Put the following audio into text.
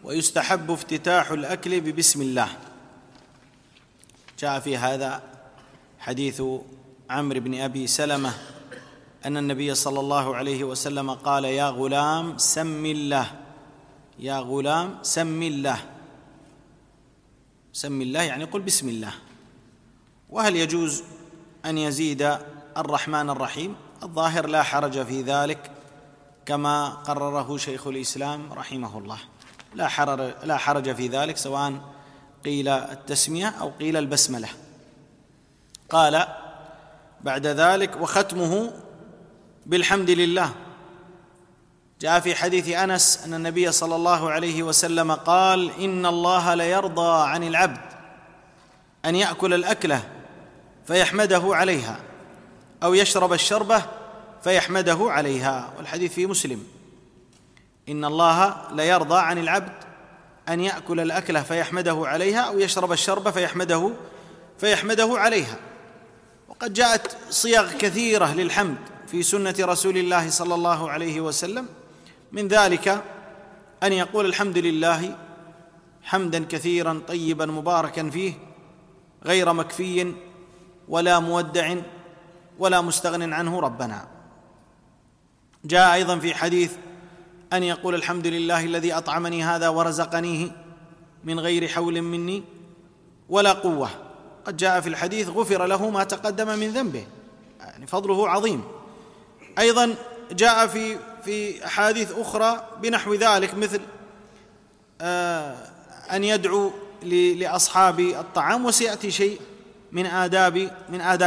ويستحب افتتاح الأكل ببسم الله. جاء في هذا حديث عمرو بن أبي سلمة أن النبي صلى الله عليه وسلم قال: يا غلام سم الله، يا غلام سم الله. سم الله يعني قل بسم الله. وهل يجوز أن يزيد الرحمن الرحيم؟ الظاهر لا حرج في ذلك، كما قرره شيخ الإسلام رحمه الله، لا حرج في ذلك، سواء قيل التسمية أو قيل البسملة. قال بعد ذلك: وختمه بالحمد لله. جاء في حديث أنس أن النبي صلى الله عليه وسلم قال: إن الله ليرضى عن العبد أن يأكل الأكلة فيحمده عليها، أو يشرب الشربة فيحمده عليها. والحديث في مسلم: إن الله ليرضى عن العبد أن يأكل الأكلة فيحمده عليها، أو يشرب الشربة فيحمده عليها. وقد جاءت صيغ كثيرة للحمد في سنة رسول الله صلى الله عليه وسلم، من ذلك أن يقول: الحمد لله حمدا كثيرا طيبا مباركا فيه، غير مكفي ولا مودع ولا مستغن عنه ربنا. جاء أيضا في حديث أن يقول: الحمد لله الذي أطعمني هذا ورزقنيه من غير حول مني ولا قوة. قد جاء في الحديث: غفر له ما تقدم من ذنبه، يعني فضله عظيم. أيضا جاء في أحاديث أخرى بنحو ذلك، مثل أن يدعو لأصحاب الطعام، وسيأتي شيء من آداب